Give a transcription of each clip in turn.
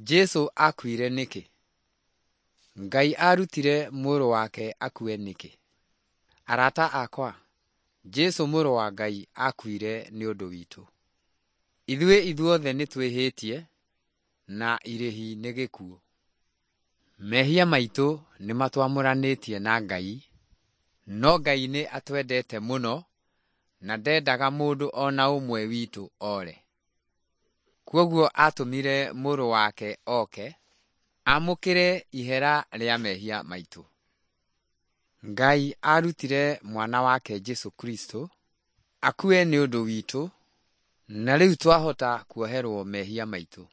Jesu akuire niki? Ngai arutire mũrũ wake akue niki? Arata akwa, Jesu mũrũ wa Ngai akuire nĩ ũndũ witũ. Ithuothe nĩ twĩhĩtie na irĩhi nĩ gĩkuũ. Mehia maitũ nĩ matwamũranĩtie na Ngai, no Ngai nĩ atwendete mũno na ndendaga mũndũ ona ũmwe witũ ore. Kwoguo atũmire mũrũ wake oke amũkĩre ihera rĩa mehia maitũ. Ngai arutire mwana wake Jesu Kristo akue nĩ ũndũ witũ, na rĩu twahota kuoherwo mehia maitũ.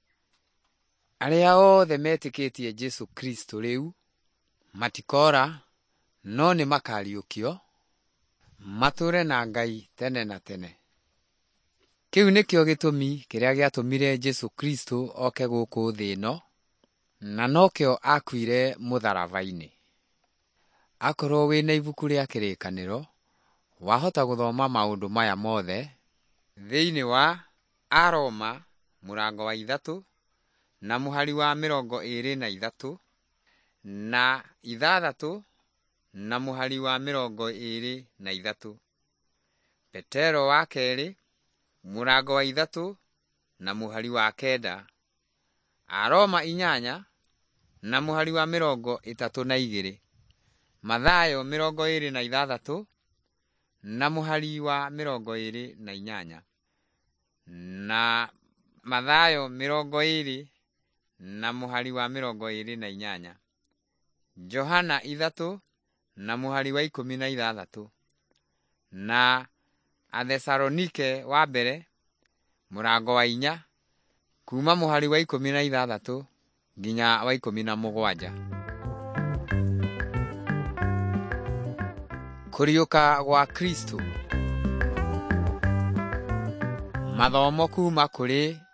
Arĩa othe metĩkĩtie Jesu Kristo rĩu matikora, no nĩ makariũkio matũũre na Ngai tene na tene. Kĩu nĩkĩo gĩtũmi kĩrĩa gĩatũmire Jesu Kristo oke gũkũ thĩ ĩno, na nokĩo akuire mũtharaba-inĩ. Akorwo wĩna ibuku rĩa kĩrĩkanĩro, wahota gũthoma maũndũ maya mothe thĩinĩ wa Aroma mũrango wa 3 na mũhari wa 23 na 6 na mũhari wa 23. Petero wa 2 mũrango wa 3 na mũhari wa 9. Aroma 8 na mũhari wa 32. Mathayo 26 na mũhari wa 28. Na Mathayo 20 na mũhari wa 28. Johana 3 na mũhari wa 16. Na Athesalonike wa mbere mũrango wa 4 kuma mũhari wa 16 nginya wa 17. Kũriũka gwa Kristo. Mathomo kuma kũrĩ